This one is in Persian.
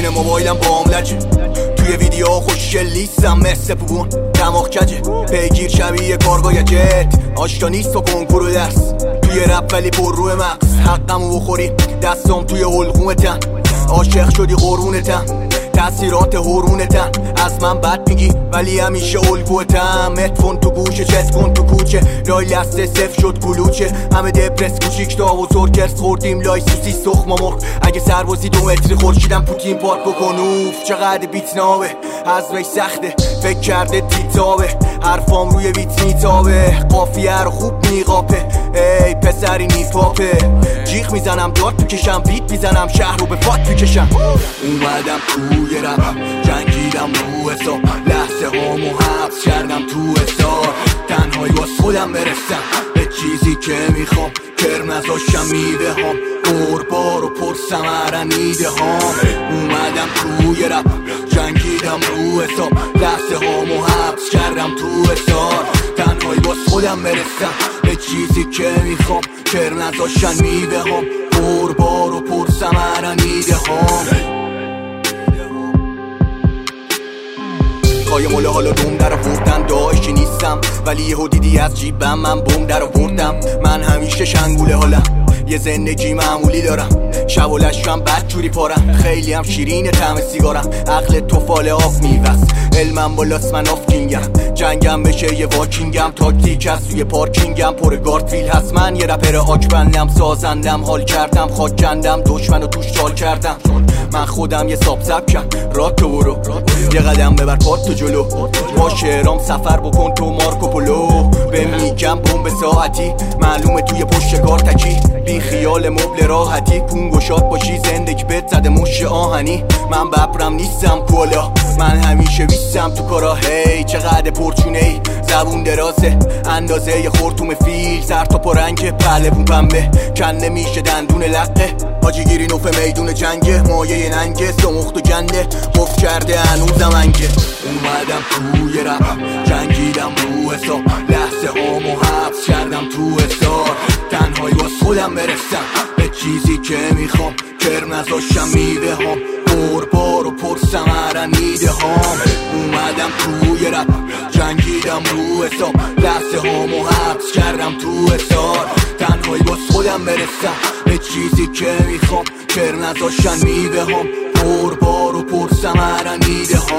اسکرین موبایلم باملجه، توی ویدیو خوشگل نیستم مثل بوبون دماغ کجه، پیگیر شبیه کارگاه جت، آشتا نیست و کنکور و درس، توی رپ ولی پر روی مغز، حقمو بخوری دستم توی حلقومتن، عاشق شدی قرونتن، تأثیرات هرونتن، از من بد میگی ولی همیشه الگوتم، متفون تو گوشه چت کن تو کوچه، لای لسته صف شد کلوچه، همه دپرس کوچیک تا و زرکرس خوردیم لای سوسی سخم و مرغ، اگه سربازی 2 متری خورشیدم پوتین پارک بکن اوف چقدر بیت نابه، از وی سخته فکر کرده تیتابه، حرفام روی بیت میتابه، قافیه رو خوب میقاپه، ای پسری نیپاپه، جیغ میزنم داد تو کشم، بیت میزنم شهر رو به فات میکشم، اومدم توی رپ جنگیدم رو حساب، لحظه هامو حبس کردم تو حسار، تنهایی باز خودم برسم به چیزی که میخوام، کرم نذاشتم میوه هام، قربار و پر ثمره نیده هام، اومدم توی رپ جنگیدم رو حساب، لحظه هامو حبس کردم تو حسار، تنهایی باز خودم برسم به چیزی که میخوام، کرم نذاشتن میوه هام، قربار و پر ثمره نیده هام. قایم اله حالا دوم در آوردن داعشی نیستم، ولی یهو دیدی از جیبم من بم در آوردم، من همیشه شنگوله حالم، یه زندگی معمولی دارم، شب و لشم بدجوری پارم، خیلی هم شیرین طعم سیگارم، عقل تو فال آف میوست، علمم بالاست من آف کینگم، جنگم بشه یه واکینگم، تاکتیک از توی پارکینگم، پر گارتفیل هست من یه رپر آکبندم، سازندم حال کردم خاک کندم، دشمنو توش تال کردم، من خودم یه ساب سبکم، راتو برو یه قدم ببر پات جلو، با شعرام سفر بکن تو مارکوپولو، به میگم بمب ساعتی معلومه توی پشت کار تکی، بی خیال مبل راحتی، پون گشاد باشی زندگی بهت زده مش آهنی، من ببرم نیستم کولا، من همیشه بیستم تو کارا، هی چقدر پرچونه ای، زبون درازه اندازه یه خورتوم فیل، سر تا پرنگ پهلوون پنبه کنده میشه دندون لقه، حاجی گیری نوف میدون جنگه، مایه ننگه سمخت و گنده مفت کرده هنوزم انگه، اومدم توی رپ جنگیدم رو حساب، لحظه هامو حبس کردم تو حسار، تنهایی باز خودم برسم به چیزی که میخوام، کرم نذاشتم میوه هام، قربار و پر ثمره نیده هام، اومدم توی رپ جنگیدم رو حساب، لحظه هامو حبس کردم تو حسار، تنهایی باز خودم برسم به چیزی که میخوام، کرم نذاشتن میوه هام، قربار و پر ثمره نیده هام.